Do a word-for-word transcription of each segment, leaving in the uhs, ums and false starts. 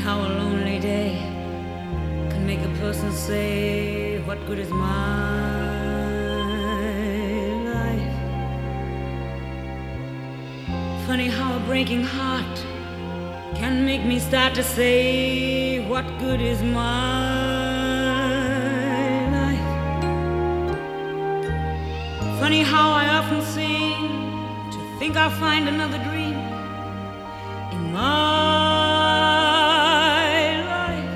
how a lonely day can make a person say, what good is my life? Funny how a breaking heart can make me start to say, what good is my life? Funny how I often seem to think I'll find another dream in my life,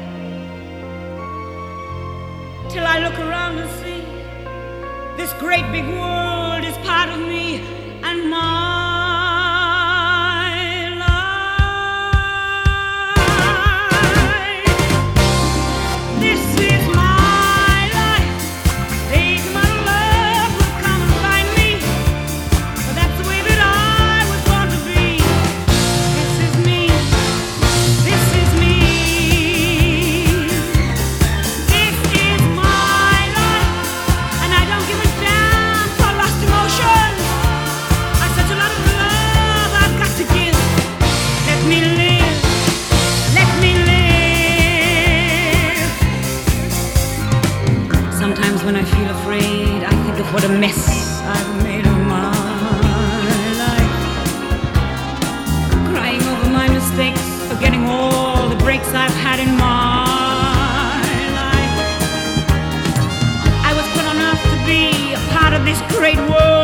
till I look around and see this great big world is part of me and my Sometimes when I feel afraid, I think of what a mess I've made of my life. Crying over my mistakes, forgetting all the breaks I've had in my life. I was put on earth to be a part of this great world.